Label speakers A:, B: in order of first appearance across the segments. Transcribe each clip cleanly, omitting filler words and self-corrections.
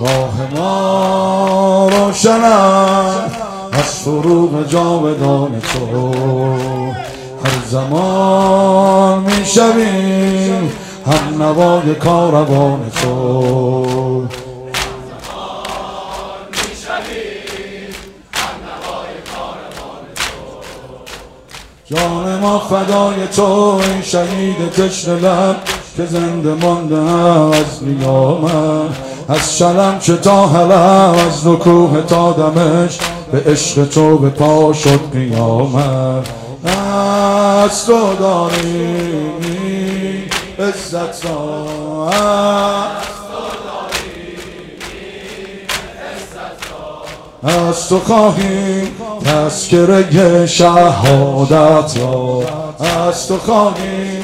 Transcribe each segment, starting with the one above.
A: راه ما روشن است از فروغ جاودان تو، هر زمان میشویم هم نوای کاروان تو. جان ما فدای تو ای شهید تشنه لب که زنده مانده از نیامت، از شلم چه تا حلب، از کوه تا دمشق به عشق تو به پا شد قیامت. از تو داریم عزت را، از تو خواهیم تذکره شهادت را، از تو خواهیم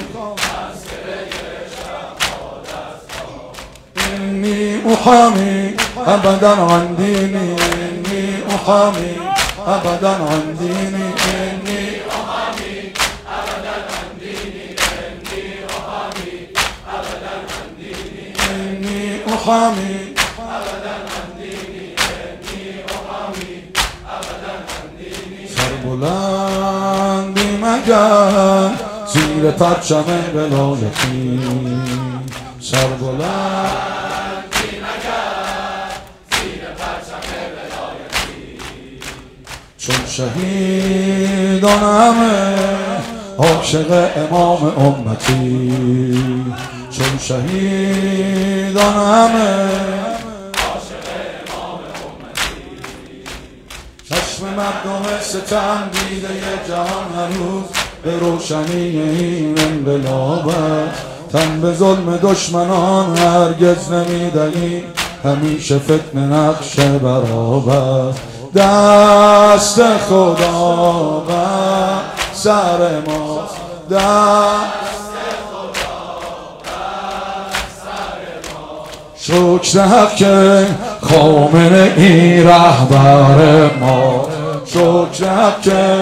A: اینی احامی ابدا عن دینی، اینی احامی ابدا عن دینی، اینی احامی ابدا عن دینی، اینی احامی ابدا عن دینی، اینی احامی ابدا عن دینی، اینی احامی ابدا عن دینی. سربلندی مگر زیر پرچم ولایتی، سربلندی مگر زیر پرچم ولایتی، چون شهیدان همه عاشق امام امتی، چون شهیدان همه عاشق امام امتی. چشم مردم ستم دیده جهان هنوز به روشنی این انقلاب است، تن به ظلم دشمنان هرگز نمیدهی، همیشه فتنه نقش برابر. دست خدا بر سر ماست، دست خدا بر سر ماست، شکر حق که خامنه ای رهبر ما، شکر حق که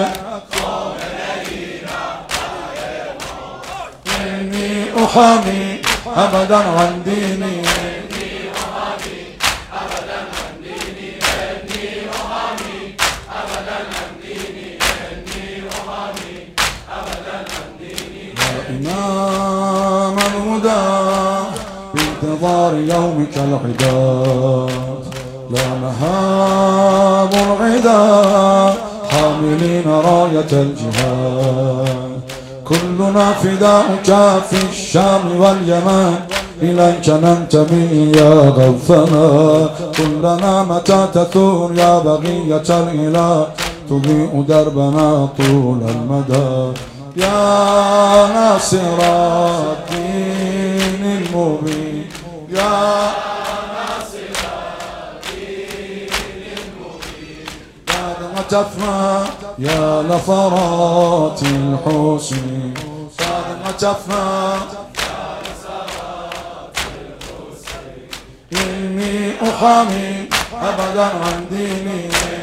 A: احامی ابدا عن دینی، اینی احامی ابدا عن دینی، اینی احامی ابدا عن دینی، اینی احامی ابدا عن دینی. یا امام الهدى بانتظار يومك العداد، لا نهاب العدا حاملين راية الجهاد، كلنا فداؤك في الشام واليمن، إليك ننتمي يا غوثنا، كلنا متى تثور يا بقية الإله، تضيء دربنا طول المدى، يا ناصر الدين المبين، يا ناصر الدين المبين. بعد ما تفنى يا نفرات الحسن، بعد ما تفنى يا نفرات الحسن، إني أحامي أبدا عن ديني.